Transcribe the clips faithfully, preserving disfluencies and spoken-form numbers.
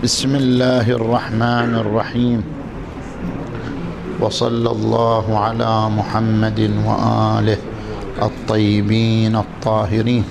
بسم الله الرحمن الرحيم، وصلى الله على محمد وآله الطيبين الطاهرين.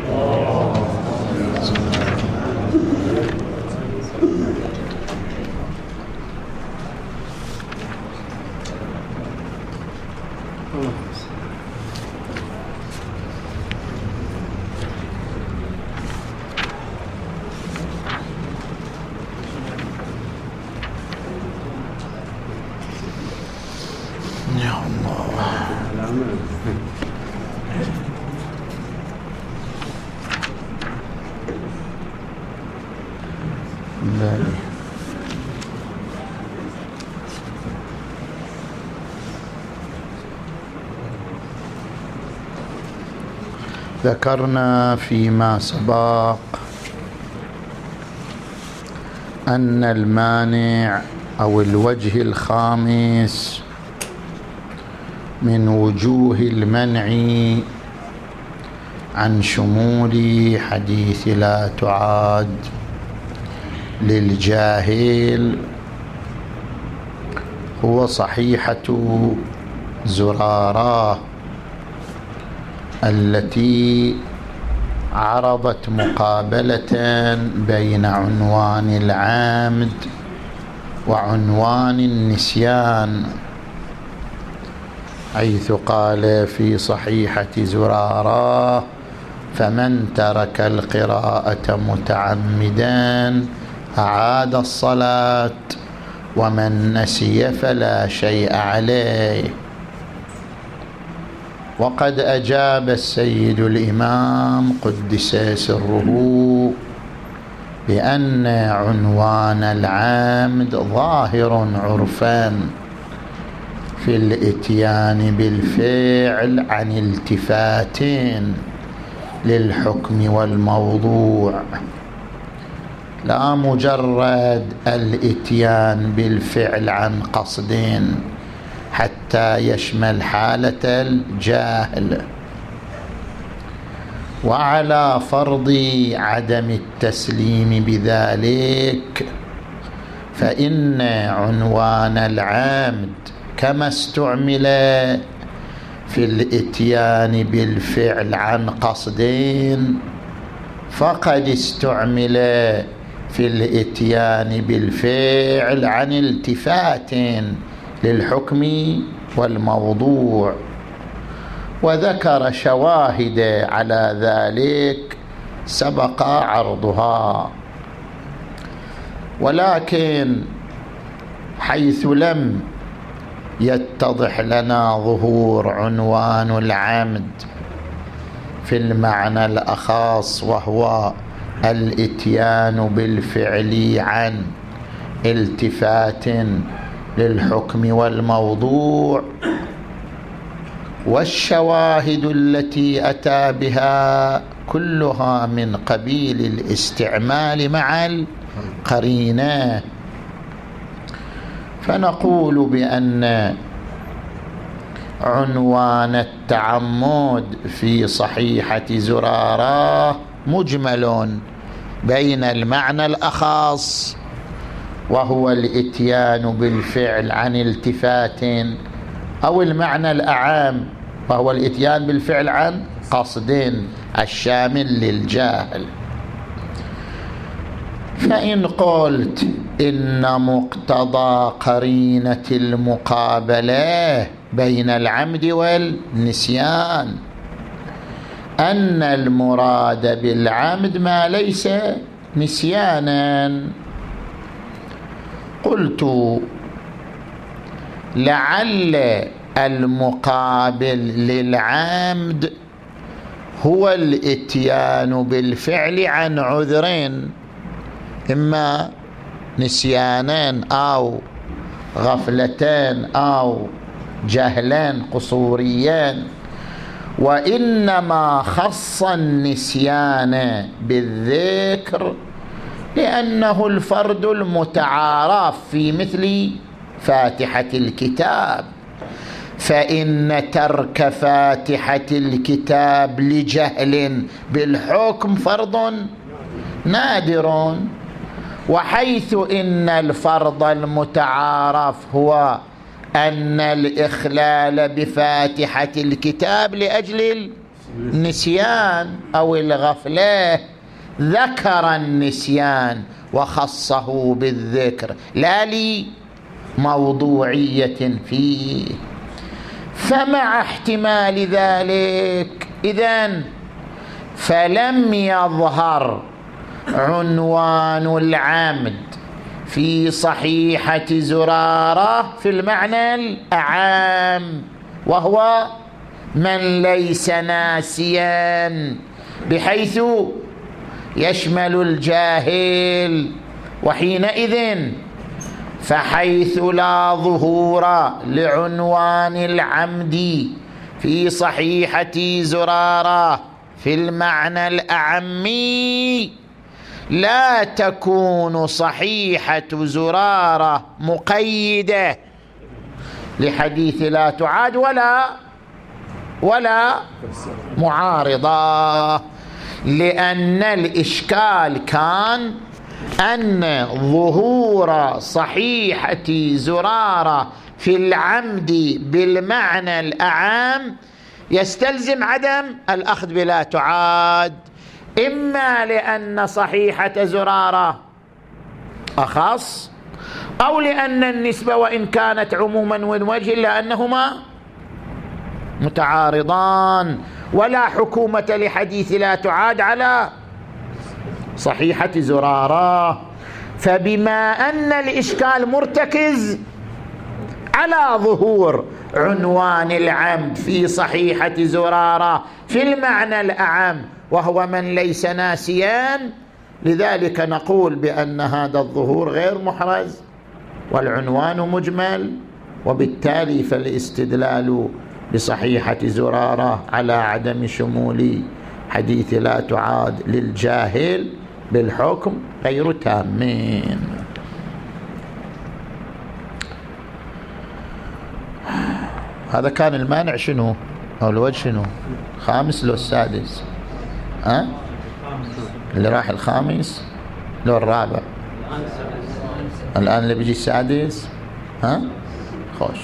ذكرنا فيما سبق أن المانع أو الوجه الخامس من وجوه المنع عن شمول حديث لا تعاد للجاهل هو صحيحة زرارة التي عرضت مقابلة بين عنوان العمد وعنوان النسيان، حيث قال في صحيحة زرارة: فمن ترك القراءة متعمدا أعاد الصلاة، ومن نسي فلا شيء عليه. وقد أجاب السيد الإمام قدس سره بأن عنوان العمد ظاهر عرفا في الإتيان بالفعل عن التفات للحكم والموضوع، لا مجرد الإتيان بالفعل عن قصد حتى يشمل حالة الجاهل. وعلى فرض عدم التسليم بذلك، فإن عنوان العمد كما استعمل في الإتيان بالفعل عن قصدين، فقد استعمل في الإتيان بالفعل عن التفات للحكم والموضوع، وذكر شواهد على ذلك سبق عرضها. ولكن حيث لم يتضح لنا ظهور عنوان العمد في المعنى الأخص، وهو الإتيان بالفعل عن التفات للحكم والموضوع، والشواهد التي أتى بها كلها من قبيل الاستعمال مع القرينة، فنقول بأن عنوان التعمد في صحيحة زرارة مجمل بين المعنى الأخص وهو الإتيان بالفعل عن التفات، أو المعنى الأعام وهو الإتيان بالفعل عن قصد الشامل للجاهل. فإن قلت إن مقتضى قرينة المقابلة بين العمد والنسيان أن المراد بالعمد ما ليس نسيانا، قلت لعل المقابل للعمد هو الإتيان بالفعل عن عذرين، إما نسيانين أو غفلتين أو جهلين قصوريين، وإنما خص النسيان بالذكر لأنه الفرد المتعارف في مثل فاتحة الكتاب، فإن ترك فاتحة الكتاب لجهل بالحكم فرض نادر، وحيث إن الفرض المتعارف هو أن الإخلال بفاتحة الكتاب لأجل النسيان أو الغفلة، ذكر النسيان وخصه بالذكر لا لموضوعية فيه. فمع احتمال ذلك إذن فلم يظهر عنوان العمد في صحيحة زرارة في المعنى الأعام، وهو من ليس ناسيا، بحيث يشمل الجاهل. وحينئذ فحيث لا ظهور لعنوان العمد في صحيحة زرارة في المعنى الأعمي، لا تكون صحيحة زرارة مقيدة لحديث لا تعاد ولا ولا معارضة، لأن الإشكال كان أن ظهور صحيحة زرارة في العمد بالمعنى الأعام يستلزم عدم الأخذ بلا تعاد، إما لأن صحيحة زرارة أخص، أو لأن النسبة وإن كانت عموما من وجه إلا أنهما متعارضان، ولا حكومة لحديث لا تعاد على صحيحة زرارة. فبما أن الإشكال مرتكز على ظهور عنوان العمد في صحيحة زرارة في المعنى الأعم وهو من ليس ناسيا، لذلك نقول بأن هذا الظهور غير محرز والعنوان مجمل، وبالتالي فالاستدلال بصحيحة زرارة على عدم شمول حديث لا تعاد للجاهل بالحكم غير تامين. هذا كان المانع شنو أو الوجه شنو؟ خامس لو السادس؟ ها؟ اللي راح الخامس لو الرابع؟ الآن اللي بيجي السادس. ها؟ خوش.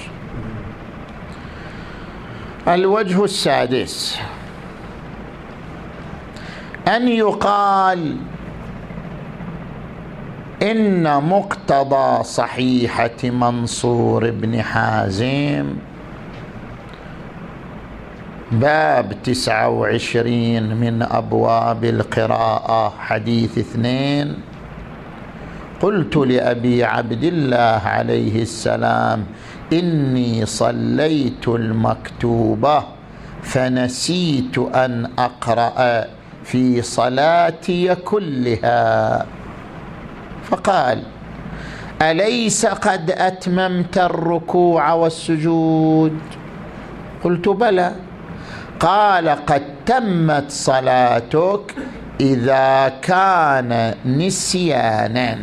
الوجه السادس أن يقال إن مقتضى صحيحة منصور بن حازم باب تسعة وعشرين من أبواب القراءة حديث اثنين: قلت لأبي عبد الله عليه السلام إني صليت المكتوبة فنسيت أن أقرأ في صلاتي كلها، فقال: أليس قد أتممت الركوع والسجود؟ قلت: بلى. قال: قد تمت صلاتك إذا كان نسيانا.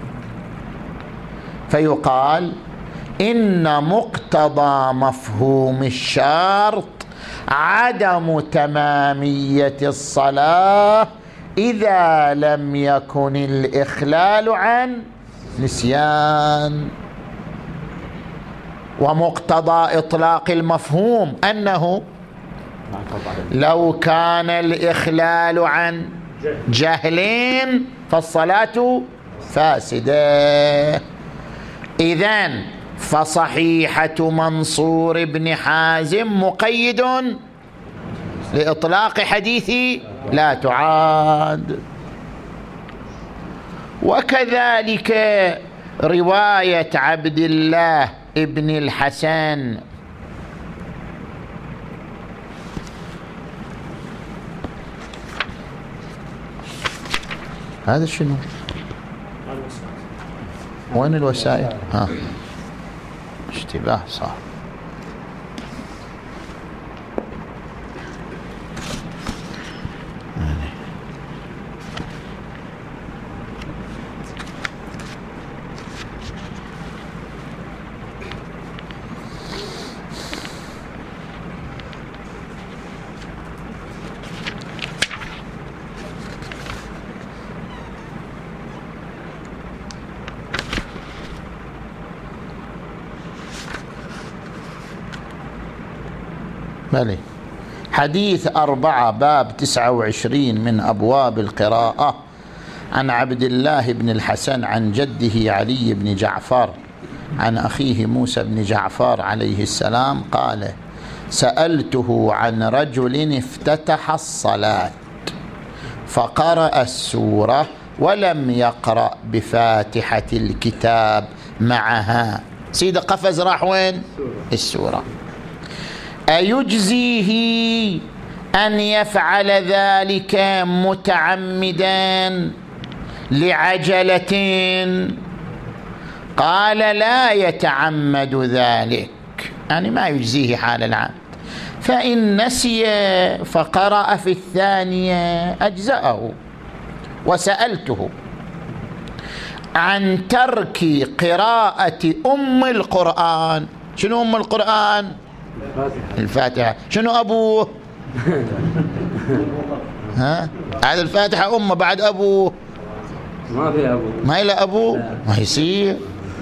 فيقال إن مقتضى مفهوم الشرط عدم تمامية الصلاة إذا لم يكن الإخلال عن نسيان. ومقتضى إطلاق المفهوم أنه لو كان الإخلال عن جهلين فالصلاة فاسدة. إذن فصحيحة منصور بن حازم مقيد لإطلاق حديث لا تعاد. وكذلك رواية عبد الله ابن الحسن هذا شنو؟ وين الوسائل؟ ها اشتباه صار. بلي. حديث أربعة باب تسعة وعشرين من أبواب القراءة عن عبد الله بن الحسن عن جده علي بن جعفر عن أخيه موسى بن جعفر عليه السلام قال: سألته عن رجل افتتح الصلاة فقرأ السورة ولم يقرأ بفاتحة الكتاب معها. سيد قفز راح وين؟ السورة. أيجزيه أن يفعل ذلك متعمدا لعجلة؟ قال: لا يتعمد ذلك، يعني ما يجزيه حال العمد، فإن نسي فقرأ في الثانية أجزأه. وسألته عن ترك قراءة أم القرآن. شنو أم القرآن؟ الفاتحة. شنو أبوه؟ ها؟ هذا الفاتحة أمه، بعد أبوه ما في أبوه، ما إلى أبوه ما يصير.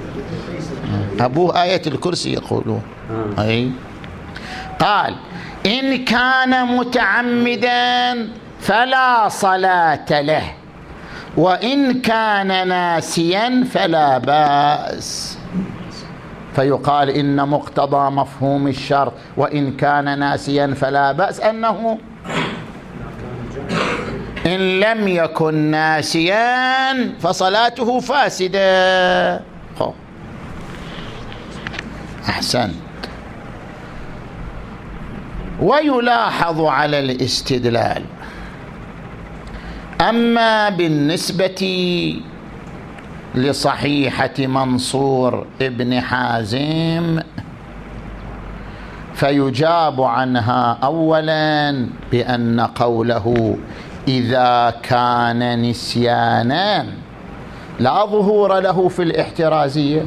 أبوه آية الكرسي يقولون. أي. قال: إن كان متعمدا فلا صلاة له، وإن كان ناسيا فلا بأس. فيقال إن مقتضى مفهوم الشرط وإن كان ناسيا فلا بأس أنه إن لم يكن ناسيا فصلاته فاسدة. أحسنت. ويلاحظ على الاستدلال أما بالنسبة لصحيحة منصور ابن حازم فيجاب عنها أولا بأن قوله إذا كان نسيانا لا ظهور له في الاحترازية،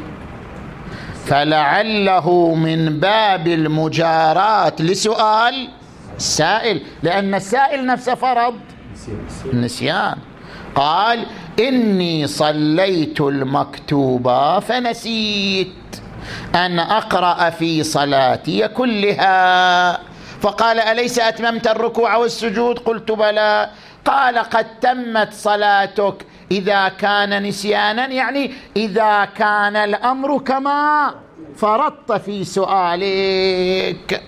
فلعله من باب المجاراة لسؤال السائل، لأن السائل نفسه فرض النسيان. قال: إني صليت المكتوبة فنسيت أن أقرأ في صلاتي كلها، فقال: أليس أتممت الركوع والسجود؟ قلت: بلى. قال: قد تمت صلاتك إذا كان نسيانا، يعني إذا كان الأمر كما فرطت في سؤالك.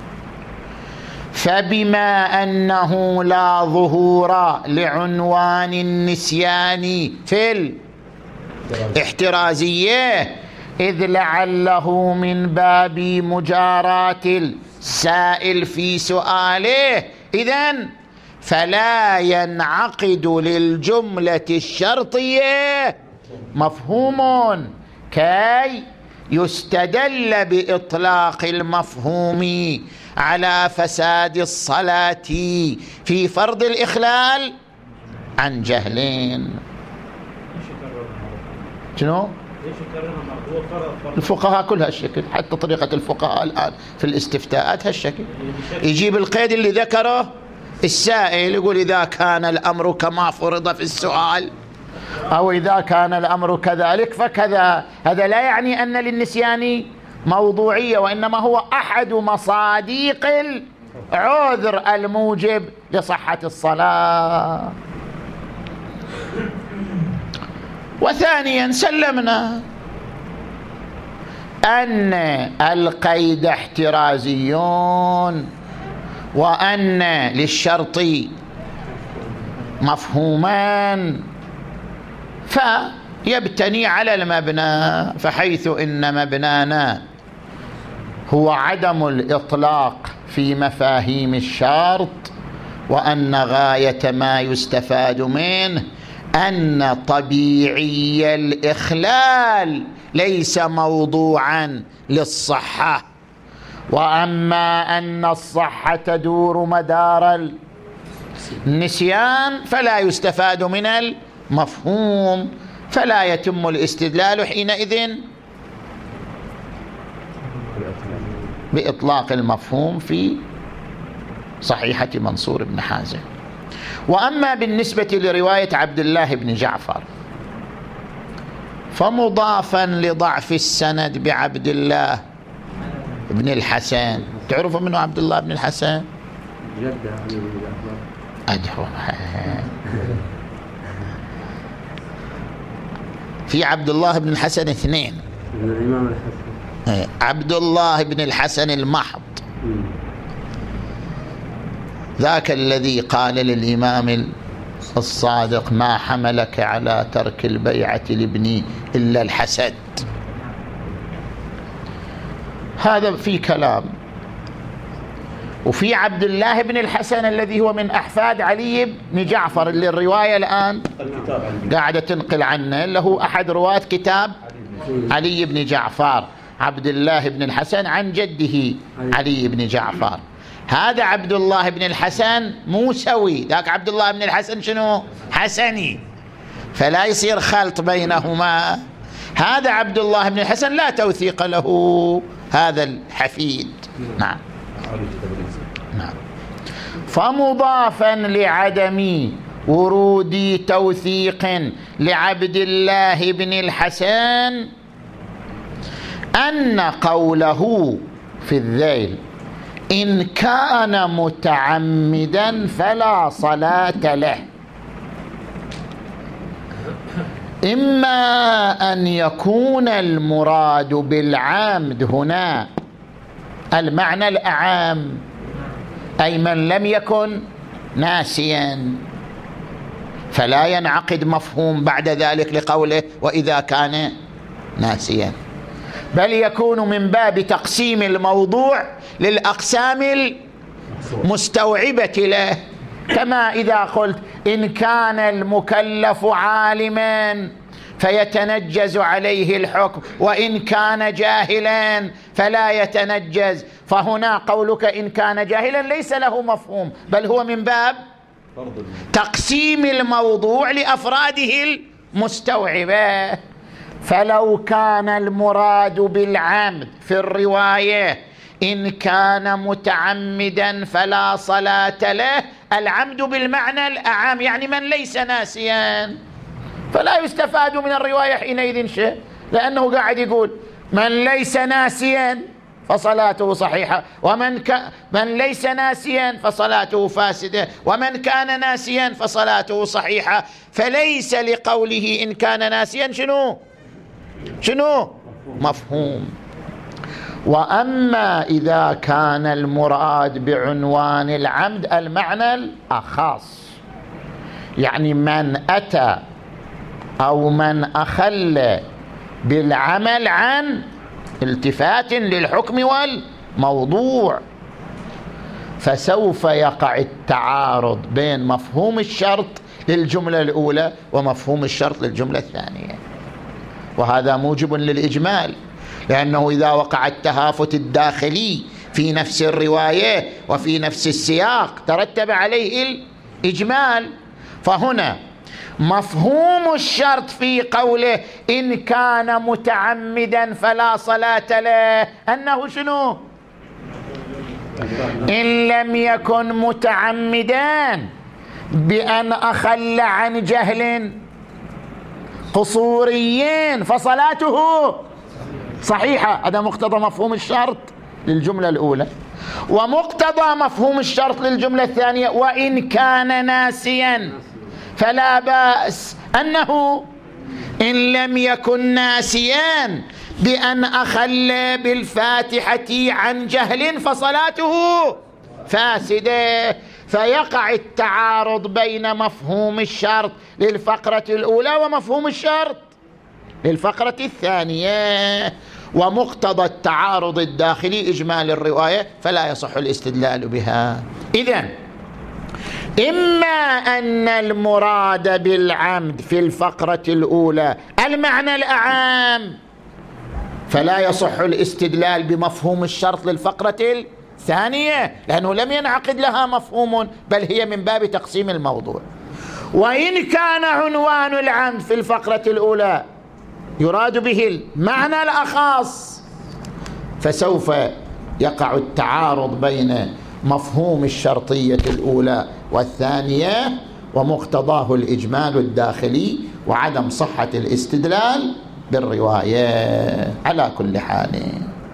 فبما أنه لا ظهور لعنوان النسيان في الاحترازية، إذ لعله من باب مجاراة السائل في سؤاله، إذن فلا ينعقد للجملة الشرطية مفهوم كي يستدل بإطلاق المفهوم على فساد الصلاة في فرض الإخلال عن جهلين. شنو؟ الفقهاء كل هالشكل، حتى طريقة الفقهاء الآن في الاستفتاءات هالشكل، يجيب القيد اللي ذكره السائل، يقول إذا كان الأمر كما فرض في السؤال أو إذا كان الأمر كذلك فكذا. هذا لا يعني أن للنسيان موضوعية، وإنما هو أحد مصاديق العذر الموجب لصحة الصلاة. وثانيا سلمنا أن القيد احترازيون وأن للشرط مفهومان، فيبتني على المبنى، فحيث إن مبنانا هو عدم الإطلاق في مفاهيم الشرط، وأن غاية ما يستفاد منه أن طبيعي الإخلال ليس موضوعا للصحة، وأما أن الصحة تدور مدار النسيان فلا يستفاد من المفهوم، فلا يتم الاستدلال حينئذ بإطلاق المفهوم في صحيحة منصور بن حازم. وأما بالنسبة لرواية عبد الله بن جعفر فمضافا لضعف السند بعبد الله بن الحسن. تعرفوا منه عبد الله بن الحسن؟ جده علي بن جعفر. أدعو في عبد الله بن الحسن اثنين، من الإمام الحسن. عبد الله بن الحسن المحض ذاك الذي قال للإمام الصادق ما حملك على ترك البيعة لابني إلا الحسد. هذا في كلام. وفي عبد الله بن الحسن الذي هو من أحفاد علي بن جعفر اللي الرواية الآن قاعدة تنقل عنه، له أحد رواة كتاب علي بن جعفر، عبد الله بن الحسن عن جده علي بن جعفر. هذا عبد الله بن الحسن موسوي، ذاك عبد الله بن الحسن شنو؟ حسني، فلا يصير خلط بينهما. هذا عبد الله بن الحسن لا توثيق له هذا الحفيد. نعم نعم. فمضافا لعدم ورود توثيق لعبد الله بن الحسن أن قوله في الذيل إن كان متعمدا فلا صلاة له، إما أن يكون المراد بالعمد هنا المعنى الأعام، أي من لم يكن ناسيا، فلا ينعقد مفهوم بعد ذلك لقوله وإذا كان ناسيا، بل يكون من باب تقسيم الموضوع للأقسام المستوعبة له، كما إذا قلت إن كان المكلف عالما فيتنجز عليه الحكم، وإن كان جاهلا فلا يتنجز، فهنا قولك إن كان جاهلا ليس له مفهوم، بل هو من باب تقسيم الموضوع لأفراده المستوعبة. فلو كان المراد بالعمد في الرواية إن كان متعمدا فلا صلاة له، العمد بالمعنى الأعام يعني من ليس ناسيا، فلا يستفاد من الرواية حينئذ شيء، لأنه قاعد يقول من ليس ناسيا فصلاته صحيحة، ومن ك... من ليس ناسيا فصلاته فاسدة، ومن كان ناسيا فصلاته صحيحة، فليس لقوله إن كان ناسيا شنو شنو مفهوم. وأما إذا كان المراد بعنوان العمد المعنى الأخص، يعني من أتى أو من أخل بالعمل عن التفات للحكم والموضوع، فسوف يقع التعارض بين مفهوم الشرط للجملة الأولى ومفهوم الشرط للجملة الثانية، وهذا موجب للإجمال، لأنه إذا وقع التهافت الداخلي في نفس الرواية وفي نفس السياق ترتب عليه الإجمال. فهنا مفهوم الشرط في قوله إن كان متعمدا فلا صلاة له أنه شنو؟ إن لم يكن متعمدا بأن أخل عن جهل قصوريين فصلاته صحيحة. هذا مقتضى مفهوم الشرط للجملة الأولى، ومقتضى مفهوم الشرط للجملة الثانية وإن كان ناسيا فلا بأس أنه إن لم يكن ناسيا بأن أخل بالفاتحة عن جهل فصلاته فاسدة. فيقع التعارض بين مفهوم الشرط للفقرة الأولى ومفهوم الشرط للفقرة الثانية، ومقتضى التعارض الداخلي إجمال الرواية فلا يصح الاستدلال بها. إذن إما أن المراد بالعمد في الفقرة الأولى المعنى الأعام فلا يصح الاستدلال بمفهوم الشرط للفقرة الثانية لأنه لم ينعقد لها مفهوم، بل هي من باب تقسيم الموضوع. وإن كان عنوان العمد في الفقرة الأولى يراد به المعنى الأخص فسوف يقع التعارض بين مفهوم الشرطية الأولى والثانية ومقتضاه الإجمال الداخلي وعدم صحة الاستدلال بالرواية. على كل حال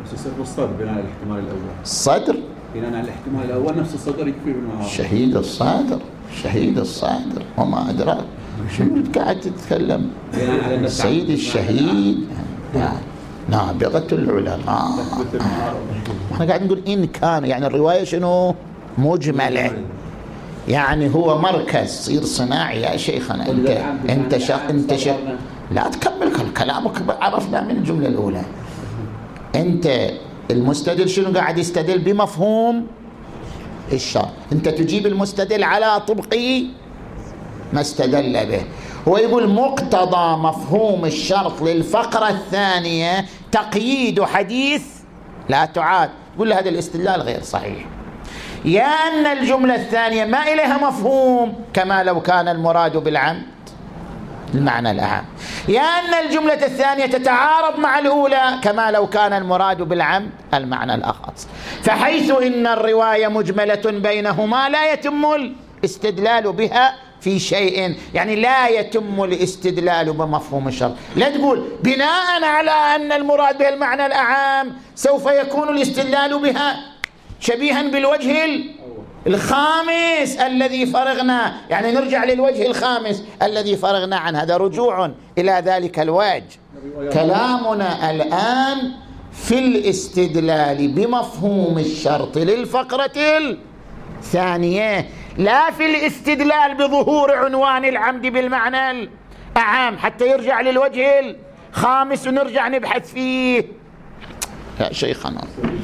يصير بالصدر بناء على الاحتمال الأول. الصدر بناء على الاحتمال الأول نفس الصدر يكفي بالمعارضة. شهيد الصادر شهيد الصادر وما أدراك شنو قاعد تتكلم السيد الشهيد نابغة العلماء. احنا قاعد نقول إن كان يعني الرواية شنو مجملة يعني هو مركز صير صناعي يا شيخنا. انت انت شخ انت شخ لا تكمل كلامك عرفنا من الجملة الأولى. انت المستدل شنو قاعد يستدل بمفهوم الشرط. انت تجيب المستدل على طبق ما استدل به. هو يقول مقتضى مفهوم الشرط للفقرة الثانية تقييد حديث لا تعاد. يقول هذا الاستدلال غير صحيح، يا أن الجملة الثانية ما إليها مفهوم كما لو كان المراد بالعمد المعنى الأعم، يا أن الجملة الثانية تتعارض مع الأولى كما لو كان المراد بالعمد المعنى الأخص. فحيث إن الرواية مجملة بينهما لا يتم الاستدلال بها في شيء، يعني لا يتم الاستدلال بمفهوم الشرط. لا تقول بناء على أن المراد به المعنى الأعام سوف يكون الاستدلال بها شبيها بالوجه الخامس الذي فرغنا، يعني نرجع للوجه الخامس الذي فرغنا عنه، هذا رجوع إلى ذلك الوجه. كلامنا الآن في الاستدلال بمفهوم الشرط للفقرة الثانية، لا في الاستدلال بظهور عنوان العمد بالمعنى الأعام حتى يرجع للوجه الخامس ونرجع نبحث فيه. يا شيخنا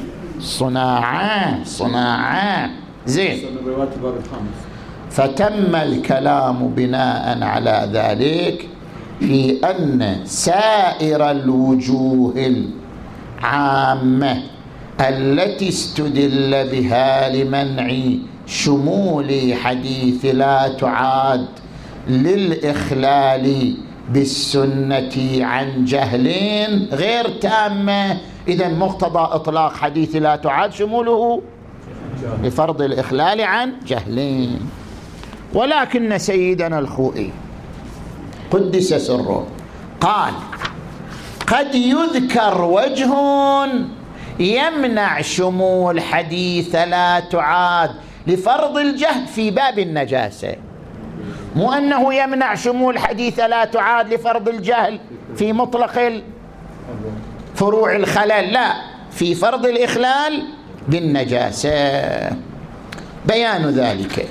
صناعة صناعة زين. فتم الكلام بناء على ذلك في أن سائر الوجوه العامة التي استدل بها لمنع شمول حديث لا تعاد للإخلال بالسنة عن جهل غير تامة. إذن مقتضى إطلاق حديث لا تعاد شموله لفرض الإخلال عن جهلين. ولكن سيدنا الخوئي قدس سره قال قد يذكر وجه يمنع شمول حديث لا تعاد لفرض الجهل في باب النجاسة، مو أنه يمنع شمول حديث لا تعاد لفرض الجهل في مطلق فروع الخلل، لا، في فرض الإخلال بالنجاسة. بيان ذلك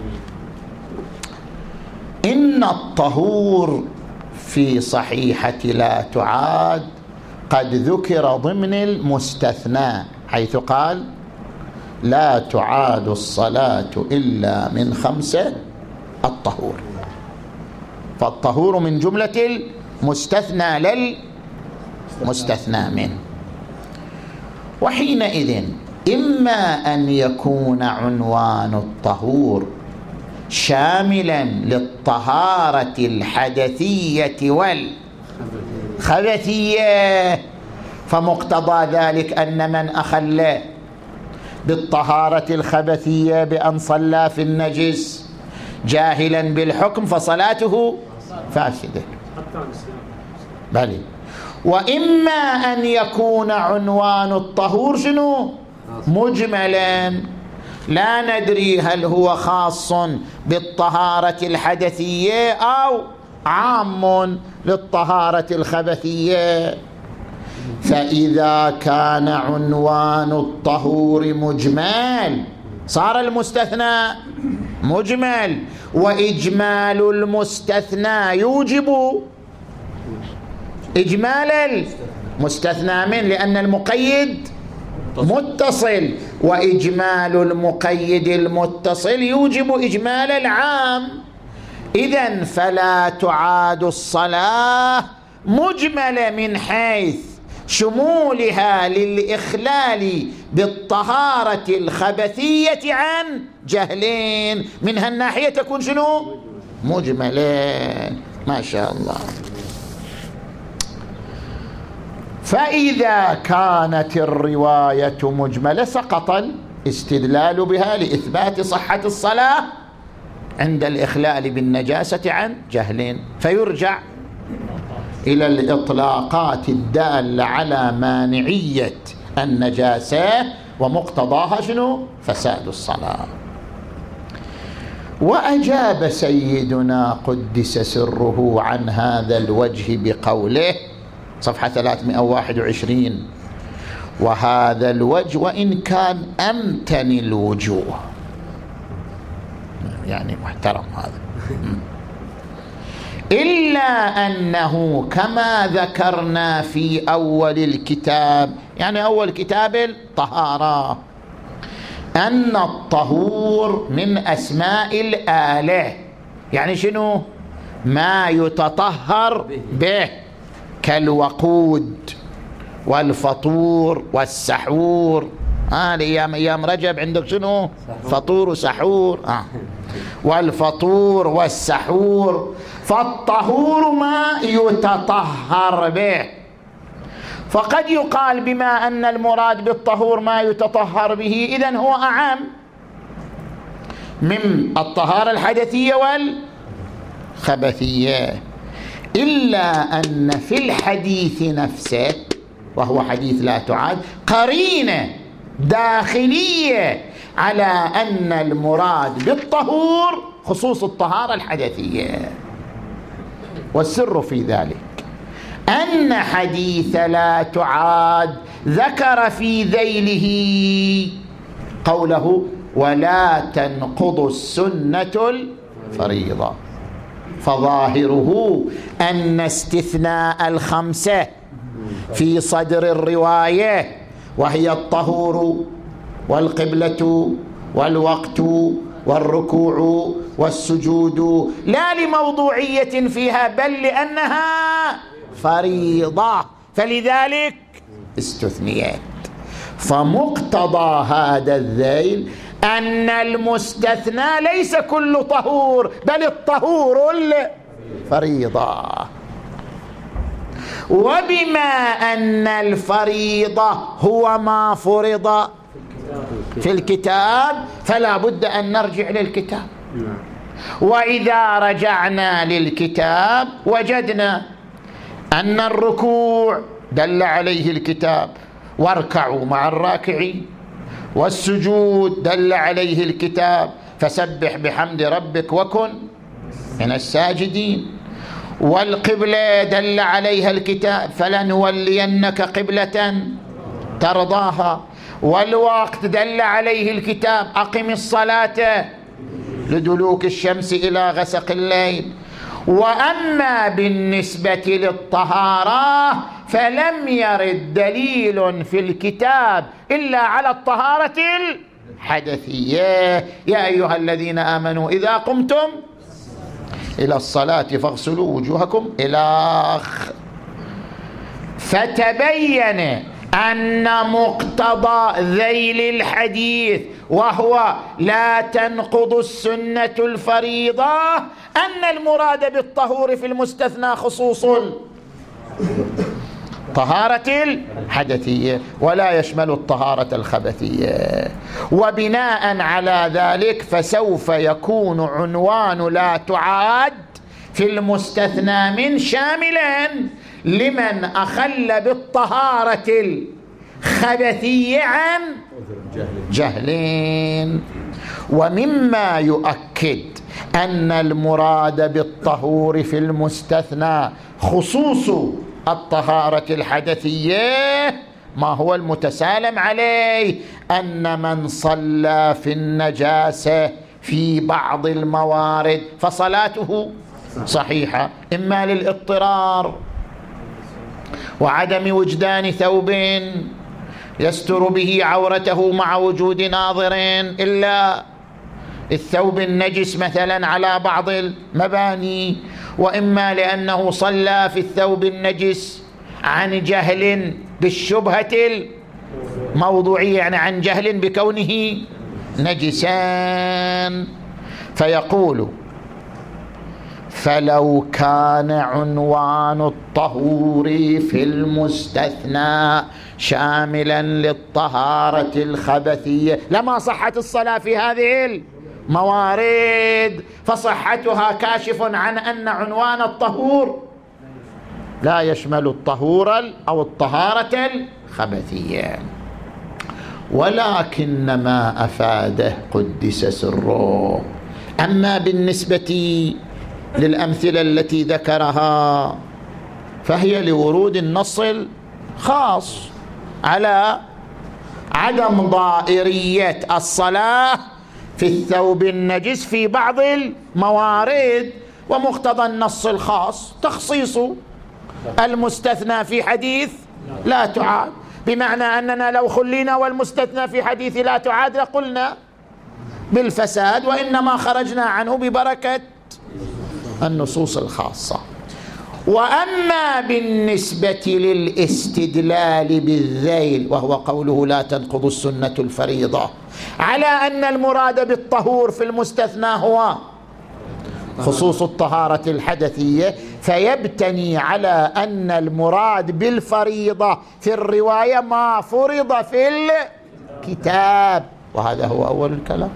إن الطهور في صحيحة لا تعاد قد ذكر ضمن المستثنى، حيث قال لا تعاد الصلاة إلا من خمسة الطهور، فالطهور من جملة المستثنى للمستثنى منه. وحينئذ إما أن يكون عنوان الطهور شاملا للطهارة الحدثية والخبثية، فمقتضى ذلك أن من أخل بالطهارة الخبثية بأن صلى في النجس جاهلا بالحكم فصلاته فاسدة. بل وإما أن يكون عنوان الطهور شنو؟ مجملا، لا ندري هل هو خاص بالطهارة الحدثية أو عام للطهارة الخبثية. فإذا كان عنوان الطهور مجمل صار المستثنى مجمل، وإجمال المستثنى يوجب إجمال المستثنى منه، لأن المقيد متصل، وإجمال المقيد المتصل يوجب إجمال العام. إذن فلا تعاد الصلاة مجملة من حيث شمولها للإخلال بالطهارة الخبثية عن جهلين، من هالناحية تكون شنو؟ مجملة. ما شاء الله. فإذا كانت الرواية مجملة سقط الاستدلال بها لإثبات صحة الصلاة عند الإخلال بالنجاسة عن جهلين، فيرجع إلى الإطلاقات الدالة على مانعية النجاسة، ومقتضاها شنو؟ فساد الصلاة. وأجاب سيدنا قدس سره عن هذا الوجه بقوله، صفحة ثلاثمائة وواحد وعشرين: وهذا الوجه وإن كان أمتن الوجوه، يعني محترم هذا، إلا أنه كما ذكرنا في أول الكتاب، يعني أول كتاب الطهارة، أن الطهور من أسماء الآلة، يعني شنو؟ ما يتطهر به، كالوقود والفطور والسحور. آه أيام أيام رجب عندك شنو؟ فطور وسحور. آه. والفطور والسحور، فالطهور ما يتطهر به. فقد يقال بما أن المراد بالطهور ما يتطهر به، إذن هو أعم من الطهارة الحدثية والخبثية، إلا أن في الحديث نفسه، وهو حديث لا تعاد، قرينة داخلية على أن المراد بالطهور خصوص الطهارة الحدثية. والسر في ذلك أن حديث لا تعاد ذكر في ذيله قوله: ولا تنقض السنة الفريضة، فظاهره أن استثناء الخمسة في صدر الرواية، وهي الطهور والقبلة والوقت والركوع والسجود، لا لموضوعية فيها بل لأنها فريضة، فلذلك استثنيت. فمقتضى هذا الذيل أن المستثنى ليس كل طهور، بل الطهور الفريضة. وبما أن الفريضة هو ما فرض في الكتاب، فلا بد أن نرجع للكتاب. وإذا رجعنا للكتاب وجدنا أن الركوع دل عليه الكتاب، واركعوا مع الراكعين، والسجود دل عليه الكتاب، فسبح بحمد ربك وكن من الساجدين، والقبلة دل عليها الكتاب، فلنولينك قبلة ترضاها، والوقت دل عليه الكتاب، أقم الصلاة لدلوك الشمس إلى غسق الليل. وأما بالنسبة للطهارة فلم يرد دليل في الكتاب إلا على الطهارة الحدثية: يا أيها الذين آمنوا إذا قمتم إلى الصلاة فاغسلوا وجوهكم إلى آخر. فتبين أن مقتضى ذيل الحديث، وهو لا تنقض السنة الفريضة، أن المراد بالطهور في المستثنى خصوص الطهارة الحدثية، ولا يشمل الطهارة الخبثية. وبناء على ذلك فسوف يكون عنوان لا تعاد في المستثنى من شاملا لمن أخل بالطهارة الخبثية عن جهلين. ومما يؤكد أن المراد بالطهور في المستثنى خصوص الطهارة الحدثية ما هو المتسالم عليه، أن من صلى في النجاسة في بعض الموارد فصلاته صحيحة، إما للاضطرار وعدم وجدان ثوب يستر به عورته مع وجود ناظرين إلا الثوب النجس مثلا على بعض المباني، وإما لأنه صلى في الثوب النجس عن جهل بالشبهة الموضوعية، يعني عن جهل بكونه نجسان. فيقول: فلو كان عنوان الطهور في المستثنى شاملا للطهارة الخبثية لما صحت الصلاة في هذه الموارد، فصحتها كاشف عن أن عنوان الطهور لا يشمل الطهور أو الطهارة الخبثية. ولكن ما أفاده قدس سره. أما بالنسبة للأمثلة التي ذكرها فهي لورود النص الخاص على عدم ضائرية الصلاة في الثوب النجس في بعض الموارد، ومقتضى النص الخاص تخصيص المستثنى في حديث لا تعاد، بمعنى أننا لو خلينا والمستثنى في حديث لا تعاد لقلنا بالفساد، وإنما خرجنا عنه ببركة النصوص الخاصة. وأما بالنسبة للاستدلال بالذيل، وهو قوله لا تنقض السنة الفريضة، على أن المراد بالطهور في المستثنى هو خصوص الطهارة الحدثية، فيبتني على أن المراد بالفريضة في الرواية ما فرض في الكتاب، وهذا هو أول الكلام.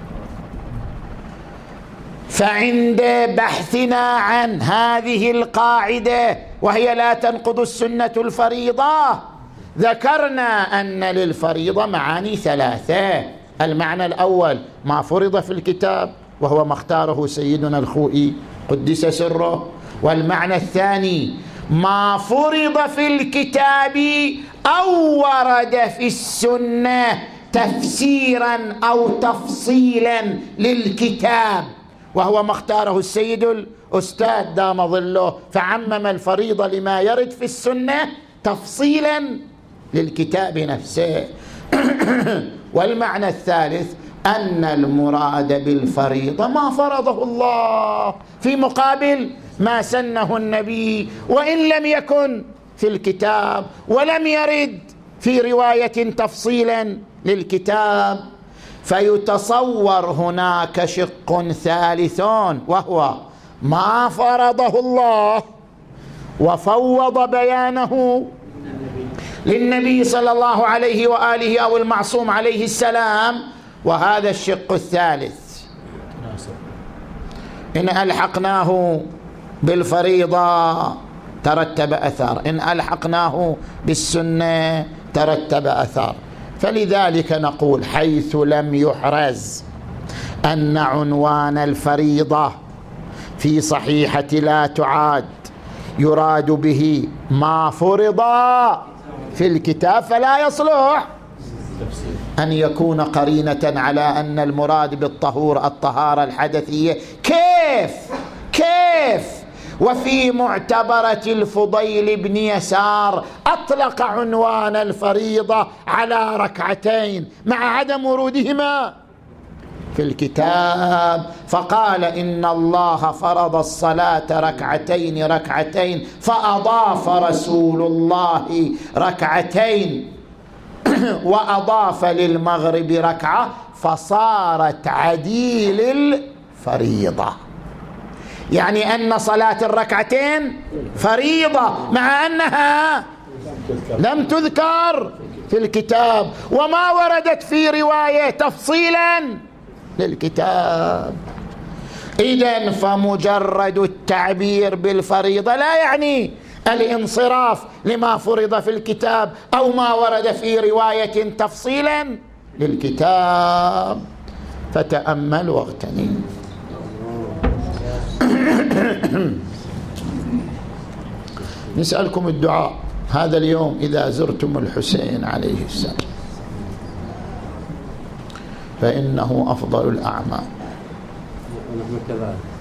فعند بحثنا عن هذه القاعدة وهي لا تنقض السنة الفريضة، ذكرنا أن للفريضة معاني ثلاثة. المعنى الأول ما فرض في الكتاب، وهو ما اختاره سيدنا الخوئي قدس سره. والمعنى الثاني ما فرض في الكتاب أو ورد في السنة تفسيرا أو تفصيلا للكتاب، وهو ما اختاره السيد الأستاذ دام ظله، فعمم الفريضة لما يرد في السنة تفصيلا للكتاب نفسه. والمعنى الثالث أن المراد بالفريضة ما فرضه الله في مقابل ما سنه النبي، وإن لم يكن في الكتاب ولم يرد في رواية تفصيلا للكتاب. فيتصور هناك شق ثالث، وهو ما فرضه الله وفوض بيانه للنبي صلى الله عليه وآله أو المعصوم عليه السلام، وهذا الشق الثالث إن ألحقناه بالفريضة ترتب أثر، إن ألحقناه بالسنة ترتب أثر. فلذلك نقول حيث لم يحرز أن عنوان الفريضة في صحيحة لا تعاد يراد به ما فرض في الكتاب، فلا يصلح أن يكون قرينة على أن المراد بالطهور الطهارة الحدثية. كيف كيف وفي معتبرة الفضيل بن يسار أطلق عنوان الفريضة على ركعتين مع عدم ورودهما في الكتاب، فقال إن الله فرض الصلاة ركعتين ركعتين، فأضاف رسول الله ركعتين وأضاف للمغرب ركعة، فصارت عديل الفريضة، يعني أن صلاة الركعتين فريضة مع أنها لم تذكر في الكتاب وما وردت في رواية تفصيلا للكتاب. إذن فمجرد التعبير بالفريضة لا يعني الانصراف لما فرض في الكتاب أو ما ورد في رواية تفصيلا للكتاب. فتأمل واغتني. نسألكم الدعاء هذا اليوم إذا زرتم الحسين عليه السلام، فإنه أفضل الأعمال.